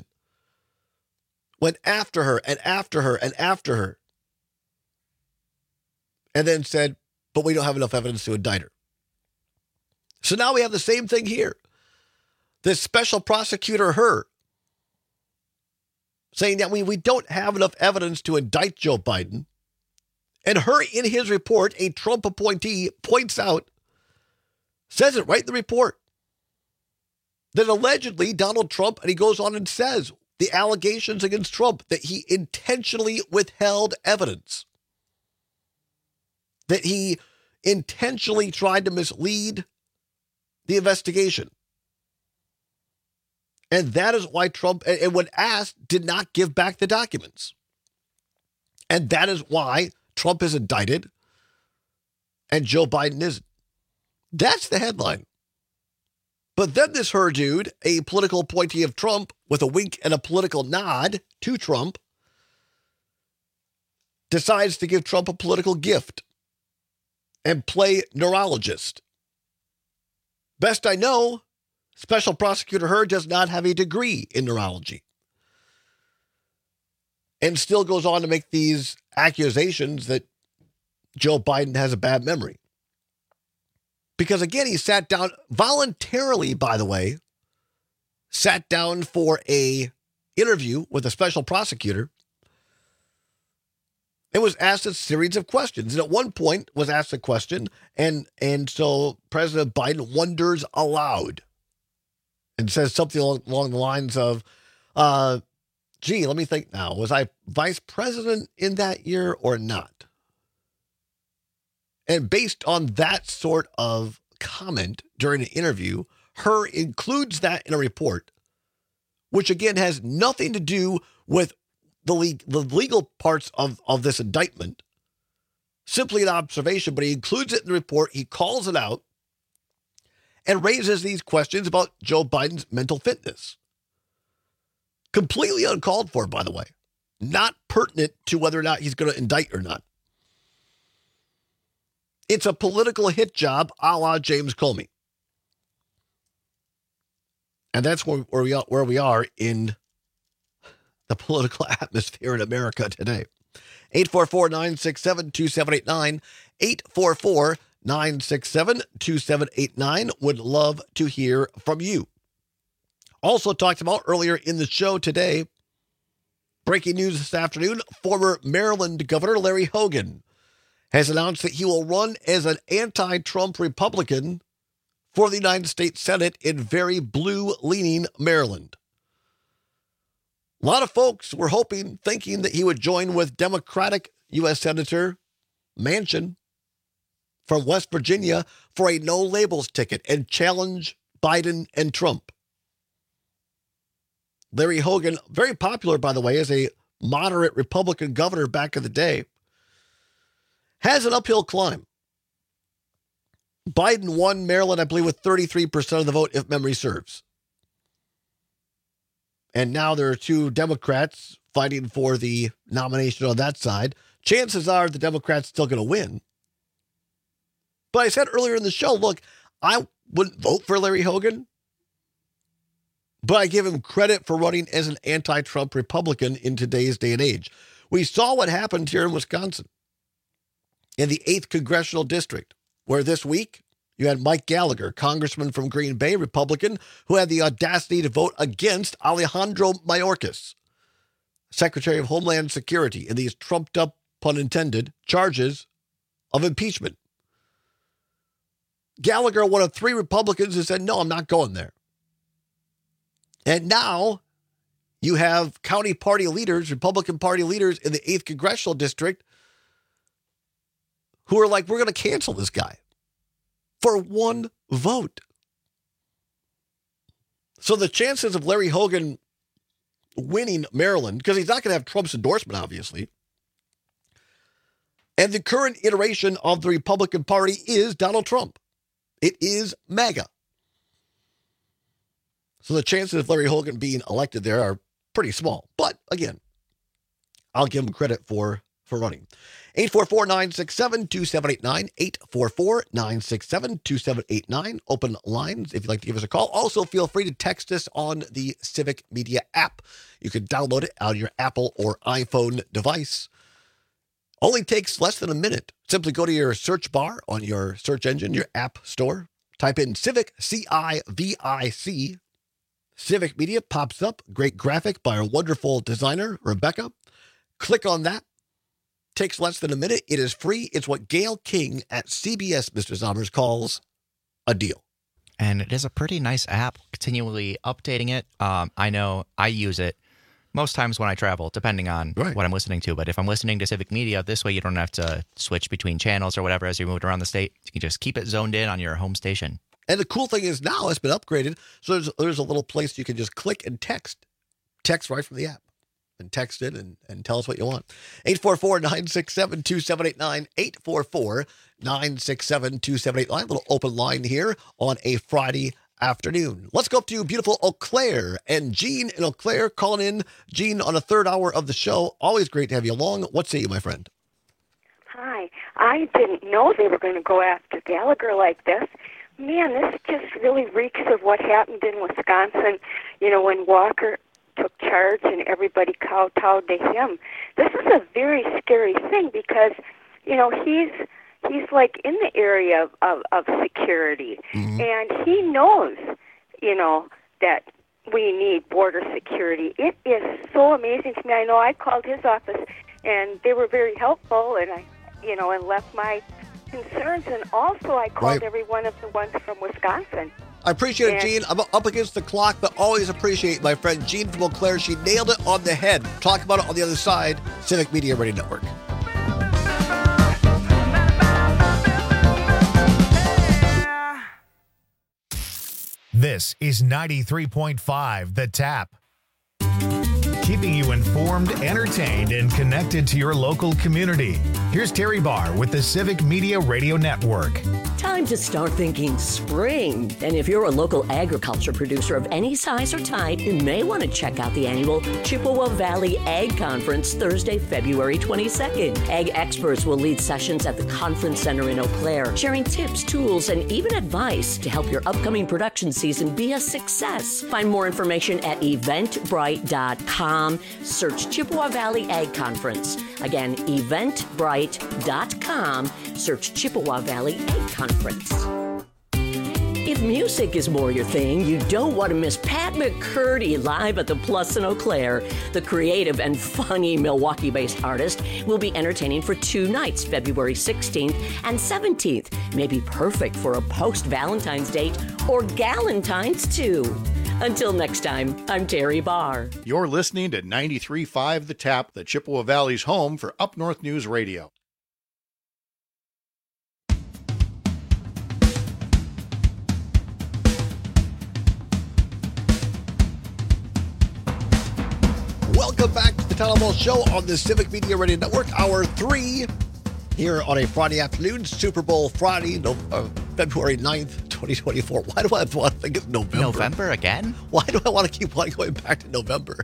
S10: Went after her and after her and after her. And then said, but we don't have enough evidence to indict her. So now we have the same thing here. This special prosecutor, saying that we don't have enough evidence to indict Joe Biden. And in his report, a Trump appointee points out, says it right in the report, that allegedly Donald Trump, and he goes on and says, the allegations against Trump, that he intentionally withheld evidence, that he intentionally tried to mislead the investigation. And that is why Trump, and when asked, did not give back the documents. And that is why Trump is indicted and Joe Biden isn't. That's the headline. But then this dude, a political appointee of Trump, with a wink and a political nod to Trump, decides to give Trump a political gift and play neurologist. Best I know, Special Prosecutor does not have a degree in neurology. And still goes on to make these accusations that Joe Biden has a bad memory. Because again, he sat down voluntarily, by the way, sat down for a interview with a special prosecutor and was asked a series of questions. And at one point was asked a question, and so President Biden wonders aloud and says something along the lines of, gee, let me think now. Was I vice president in that year or not? And based on that sort of comment during an interview, includes that in a report, which again has nothing to do with the legal parts of this indictment. simply an observation, but he includes it in the report. He calls it out and raises these questions about Joe Biden's mental fitness. Completely uncalled for, by the way. Not pertinent to whether or not he's going to indict or not. It's a political hit job a la James Comey. And that's where we are in the political atmosphere in America today. 844-967-2789. 844-967-2789. Would love to hear from you. Also talked about earlier in the show today, breaking news this afternoon, former Maryland Governor Larry Hogan has announced that he will run as an anti-Trump Republican for the United States Senate in very blue-leaning Maryland. A lot of folks were thinking that he would join with Democratic U.S. Senator Manchin from West Virginia for a no-labels ticket and challenge Biden and Trump. Larry Hogan, very popular, by the way, as a moderate Republican governor back in the day, has an uphill climb. Biden won Maryland, I believe, with 33% of the vote, if memory serves. And now there are two Democrats fighting for the nomination on that side. Chances are the Democrats still going to win. But I said earlier in the show, look, I wouldn't vote for Larry Hogan, but I give him credit for running as an anti-Trump Republican in today's day and age. We saw what happened here in Wisconsin, in the 8th Congressional District, where this week you had Mike Gallagher, congressman from Green Bay, Republican, who had the audacity to vote against Alejandro Mayorkas, Secretary of Homeland Security, in these trumped-up, pun intended, charges of impeachment. Gallagher, one of 3 Republicans who said, no, I'm not going there. And now you have county party leaders, Republican Party leaders in the 8th Congressional District who are like, we're going to cancel this guy for one vote. So the chances of Larry Hogan winning Maryland, because he's not going to have Trump's endorsement, obviously, and the current iteration of the Republican Party is Donald Trump. It is MAGA. So the chances of Larry Hogan being elected there are pretty small. But again, I'll give him credit for running. 844-967-2789. 844-967-2789. Open lines if you'd like to give us a call. Also, feel free to text us on the Civic Media app. You can download it on your Apple or iPhone device. Only takes less than a minute. Simply go to your search bar on your search engine, your app store. Type in Civic, C-I-V-I-C. Civic Media pops up. Great graphic by our wonderful designer, Rebecca. Click on that. Takes less than a minute. It is free. It's what Gail King at CBS, Mr. Zommers, calls a deal.
S16: And it is a pretty nice app, continually updating it. I know I use it most times when I travel, depending on what I'm listening to. But if I'm listening to Civic Media, this way you don't have to switch between channels or whatever as you're moving around the state. You can just keep it zoned in on your home station.
S10: And the cool thing is now it's been upgraded. So there's a little place you can just click and text. Text right from the app. And text it and tell us what you want. 844-967-2789. 844-967-2789. Little open line here on a Friday afternoon. Let's go up to beautiful Eau Claire and Jean in Eau Claire calling in. Jean, on a third hour of the show. Always great to have you along. What say you, my friend?
S1: Hi. I didn't know they were going to go after Gallagher like this. Man, this just really reeks of what happened in Wisconsin, when Walker took charge and everybody kowtowed to him. This is a very scary thing because, he's like in the area of security. Mm-hmm. And he knows, that we need border security. It is so amazing to me. I know I called his office and they were very helpful and and left my concerns. And also I called every one of the ones from Wisconsin.
S10: I appreciate it, Jean. I'm up against the clock, but always appreciate my friend Jean from Eau Claire. She nailed it on the head. Talk about it on the other side. Civic Media Radio Network.
S2: This is 93.5 The Tap. keeping you informed, entertained, and connected to your local community. Here's Terry Barr with the Civic Media Radio Network.
S15: Time to start thinking spring. And if you're a local agriculture producer of any size or type, you may want to check out the annual Chippewa Valley Ag Conference Thursday, February 22nd. Ag experts will lead sessions at the Conference Center in Eau Claire, sharing tips, tools, and even advice to help your upcoming production season be a success. Find more information at eventbrite.com. Search Chippewa Valley Ag Conference. Again, eventbrite.com. Search Chippewa Valley Ag Conference. If music is more your thing, you don't want to miss Pat McCurdy live at the Plus in Eau Claire. The creative and funny Milwaukee-based artist will be entertaining for 2 nights, February 16th and 17th. May be perfect for a post-Valentine's date or Galentine's too. Until next time, I'm Terry Barr.
S3: You're listening to 93.5 The Tap, the Chippewa Valley's home for Up North News Radio.
S10: Welcome back to the Town Hall Show on the Civic Media Radio Network, Hour 3, here on a Friday afternoon, Super Bowl Friday, February 9th, 2024. Why do I want to think it's November?
S16: November again?
S10: Why do I want to keep on going back to November?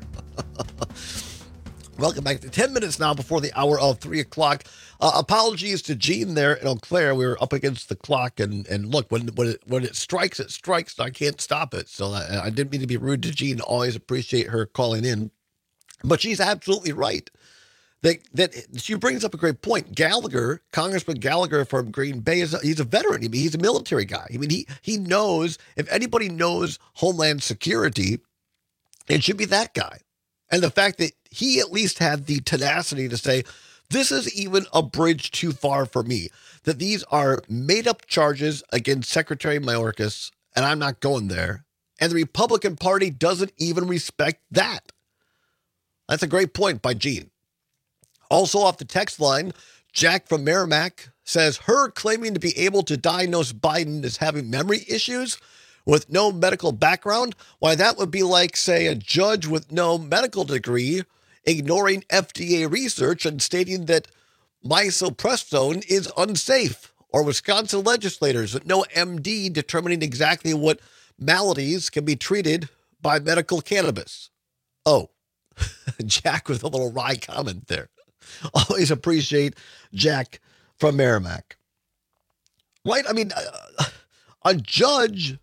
S10: Welcome back to 10 minutes now before the hour of 3 o'clock. Apologies to Gene there in Eau Claire. We were up against the clock, and look, when it strikes, it strikes, and I can't stop it. So I didn't mean to be rude to Gene. Always appreciate her calling in. But she's absolutely right. That she brings up a great point. Gallagher, Congressman Gallagher from Green Bay, he's a veteran. I mean, he's a military guy. I mean, he knows, if anybody knows Homeland Security, it should be that guy. And the fact that he at least had the tenacity to say, this is even a bridge too far for me, that these are made-up charges against Secretary Mayorkas, and I'm not going there. And the Republican Party doesn't even respect that. That's a great point by Gene. Also off the text line, Jack from Merrimack says her claiming to be able to diagnose Biden as having memory issues with no medical background. Why, that would be like, say, a judge with no medical degree ignoring FDA research and stating that misoprostone is unsafe, or Wisconsin legislators with no MD determining exactly what maladies can be treated by medical cannabis. Oh. Jack with a little wry comment there. Always appreciate Jack from Merrimack. Right? I mean, a judge,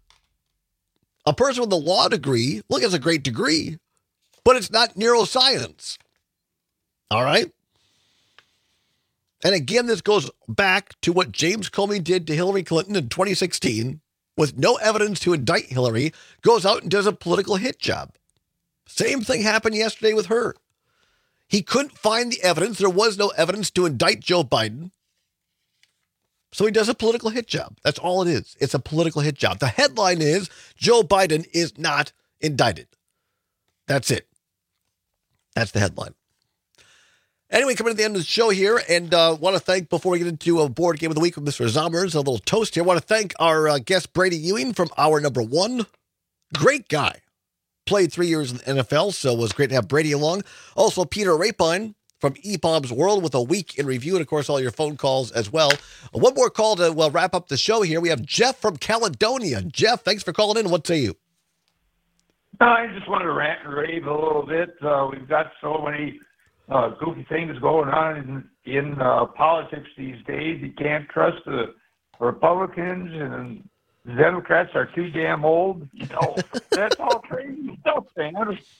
S10: a person with a law degree, look, it's a great degree, but it's not neuroscience. All right? And again, this goes back to what James Comey did to Hillary Clinton in 2016 with no evidence to indict Hillary, goes out and does a political hit job. Same thing happened yesterday with her. He couldn't find the evidence. There was no evidence to indict Joe Biden. So he does a political hit job. That's all it is. It's a political hit job. The headline is Joe Biden is not indicted. That's it. That's the headline. Anyway, coming to the end of the show here, and want to thank, before we get into a board game of the week with Mr. Zommers, a little toast here, I want to thank our guest Brady Ewing from hour number 1. Great guy. Played 3 years in the NFL, so it was great to have Brady along. Also, Peter Rapine from EPOM's World with a week in review, and of course, all your phone calls as well. One more call to wrap up the show here. We have Jeff from Caledonia. Jeff, thanks for calling in. What say you?
S4: I just wanted to rant and rave a little bit. We've got so many goofy things going on in politics these days. You can't trust the Republicans, and the Democrats are too damn old. You know, that's all crazy stuff, man.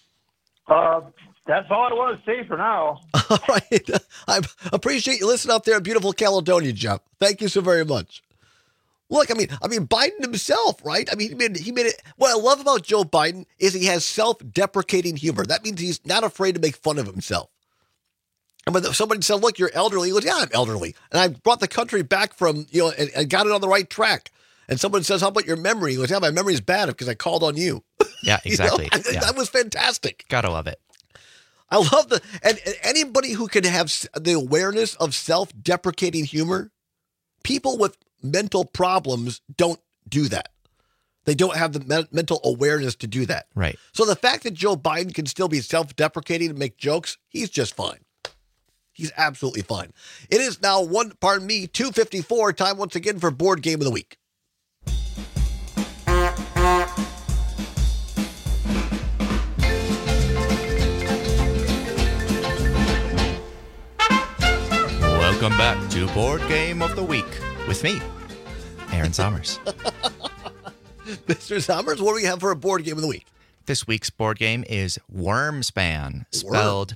S4: That's all I want to say for now.
S10: All right. I appreciate you listening out there in beautiful Caledonia, Jeff. Thank you so very much. Look, I mean, Biden himself, right? I mean, he made it. What I love about Joe Biden is he has self-deprecating humor. That means he's not afraid to make fun of himself. And when somebody said, look, you're elderly, he goes, yeah, I'm elderly. And I brought the country back from, and got it on the right track. And someone says, how about your memory? He goes, yeah, my memory is bad because I called on you.
S16: Yeah, exactly.
S10: Yeah. That was fantastic.
S16: Gotta love it.
S10: I love and anybody who can have the awareness of self-deprecating humor, people with mental problems don't do that. They don't have the mental awareness to do that.
S16: Right.
S10: So the fact that Joe Biden can still be self-deprecating and make jokes, he's just fine. He's absolutely fine. It is now 2:54. Time once again for Board Game of the Week.
S16: Welcome back to Board Game of the Week with me, Aaron Sommers.
S10: Mr. Sommers, what do we have for a Board Game of the Week?
S16: This week's board game is Wyrmspan, spelled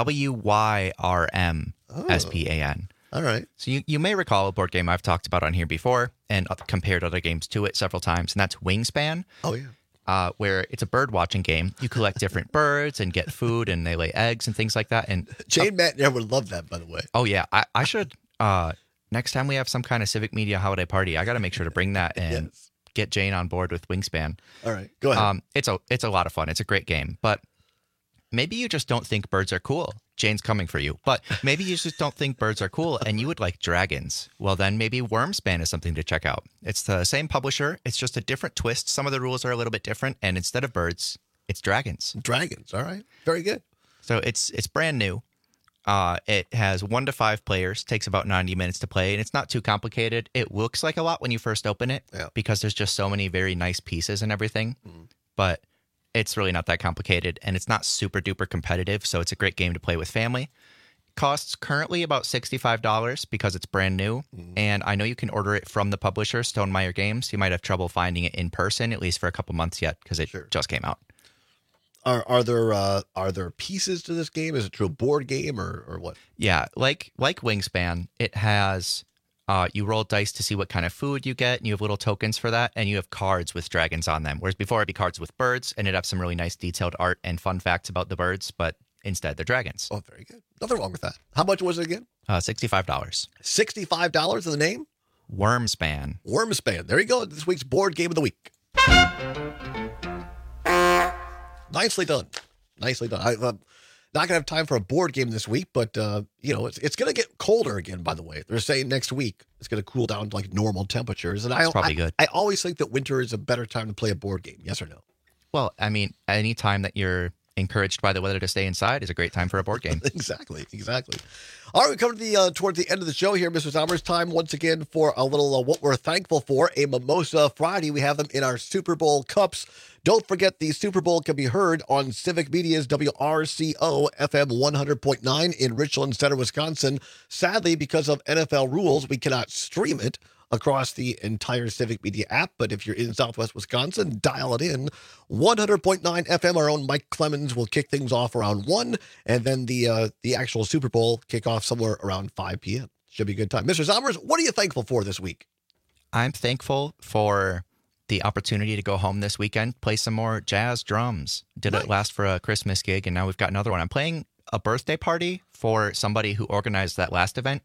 S16: WYRMSPAN.
S10: All right.
S16: So you may recall a board game I've talked about on here before and compared other games to it several times, and that's Wingspan.
S10: Oh, yeah.
S16: Where it's a bird watching game. You collect different birds and get food, and they lay eggs and things like that. And
S10: Jane Matner would love that, by the way.
S16: Oh yeah, I should. Next time we have some kind of civic media holiday party, I got to make sure to bring that and get Jane on board with Wingspan.
S10: All right, go ahead.
S16: It's a lot of fun. It's a great game, but maybe you just don't think birds are cool. Jane's coming for you. But maybe you just don't think birds are cool and you would like dragons. Well, then maybe Wyrmspan is something to check out. It's the same publisher. It's just a different twist. Some of the rules are a little bit different. And instead of birds, it's dragons.
S10: Dragons. All right. Very good.
S16: So it's brand new. It has 1 to 5 players, takes about 90 minutes to play, and it's not too complicated. It looks like a lot when you first open it because there's just so many very nice pieces and everything. But it's really not that complicated, and it's not super duper competitive, so it's a great game to play with family. Costs currently about $65 because it's brand new, and I know you can order it from the publisher, Stonemaier Games. You might have trouble finding it in person, at least for a couple months yet, because it just came out.
S10: Are there pieces to this game? Is it a true board game or what?
S16: Yeah, like Wingspan, it has you roll dice to see what kind of food you get, and you have little tokens for that, and you have cards with dragons on them. Whereas before it'd be cards with birds, and it'd have some really nice detailed art and fun facts about the birds, but instead they're dragons.
S10: Oh, very good. Nothing wrong with that. How much was it again?
S16: $65.
S10: $65 in the name?
S16: Wyrmspan.
S10: Wyrmspan. There you go. This week's Board Game of the Week. Nicely done. Nicely done. I'm not going to have time for a board game this week, but, it's going to get colder again, by the way. They're saying next week it's going to cool down to like normal temperatures. And
S16: That's probably good.
S10: I always think that winter is a better time to play a board game. Yes or no?
S16: Well, I mean, any time that you're encouraged by the weather to stay inside is a great time for a board game.
S10: Exactly. All right, we come to towards the end of the show here, Mr. Sommers. Time once again for a little what we're thankful for, a Mimosa Friday. We have them in our Super Bowl cups. Don't forget the Super Bowl can be heard on Civic Media's WRCO FM 100.9 in Richland Center, Wisconsin. Sadly, because of NFL rules, we cannot stream it across the entire Civic Media app, but if you're in Southwest Wisconsin, dial it in. 100.9 FM, our own Mike Clemens will kick things off around 1, and then the actual Super Bowl kick off somewhere around 5 p.m. Should be a good time. Mr. Sommers, what are you thankful for this week?
S16: I'm thankful for the opportunity to go home this weekend, play some more jazz drums. Did it last for a Christmas gig, and now we've got another one. I'm playing a birthday party for somebody who organized that last event.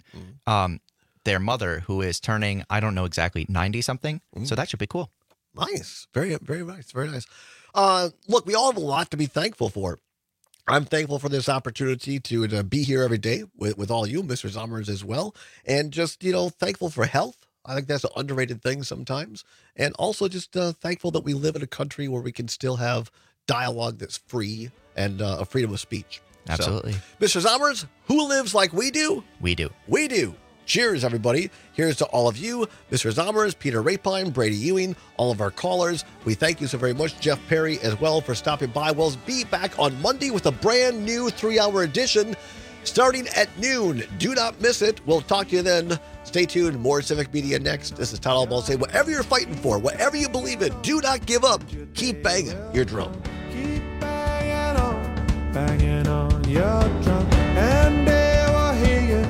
S16: Their mother, who is turning, I don't know exactly, 90-something. So that should be cool.
S10: Nice. Very, very nice. Very nice. Look, we all have a lot to be thankful for. I'm thankful for this opportunity to be here every day with all you, Mr. Sommers, as well. And just, thankful for health. I think that's an underrated thing sometimes. And also just thankful that we live in a country where we can still have dialogue that's free and a freedom of speech.
S16: Absolutely.
S10: So, Mr. Sommers, who lives like we do?
S16: We do.
S10: We do. Cheers, everybody. Here's to all of you, Mr. Sommers, Peter Rapine, Brady Ewing, all of our callers. We thank you so very much, Jeff Perry, as well, for stopping by. We'll be back on Monday with a brand new 3-hour edition starting at noon. Do not miss it. We'll talk to you then. Stay tuned. More Civic Media next. This is Todd Albaugh saying, whatever you're fighting for, whatever you believe in, do not give up. Keep banging your drum.
S5: Keep banging on your drum, and they will hear you.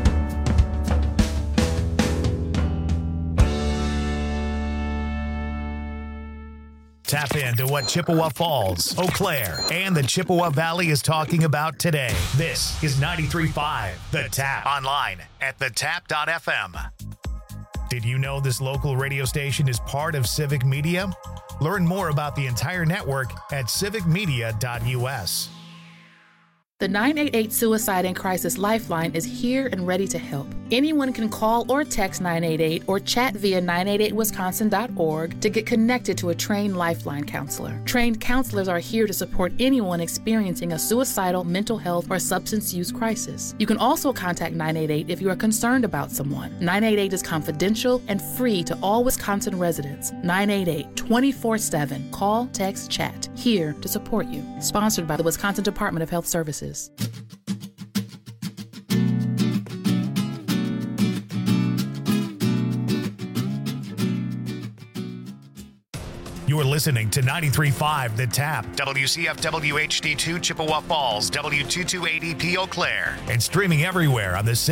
S2: Tap into what Chippewa Falls, Eau Claire, and the Chippewa Valley is talking about today. This is 93.5 The Tap. Online at thetap.fm. Did you know this local radio station is part of Civic Media? Learn more about the entire network at civicmedia.us.
S6: The 988 Suicide and Crisis Lifeline is here and ready to help. Anyone can call or text 988 or chat via 988wisconsin.org to get connected to a trained Lifeline counselor. Trained counselors are here to support anyone experiencing a suicidal, mental health, or substance use crisis. You can also contact 988 if you are concerned about someone. 988 is confidential and free to all Wisconsin residents. 988 24/7. Call, text, chat. Here to support you. Sponsored by the Wisconsin Department of Health Services.
S2: You're listening to 93.5 The Tap, WCFW HD2 Chippewa Falls, W228EP Eau Claire, and streaming everywhere on the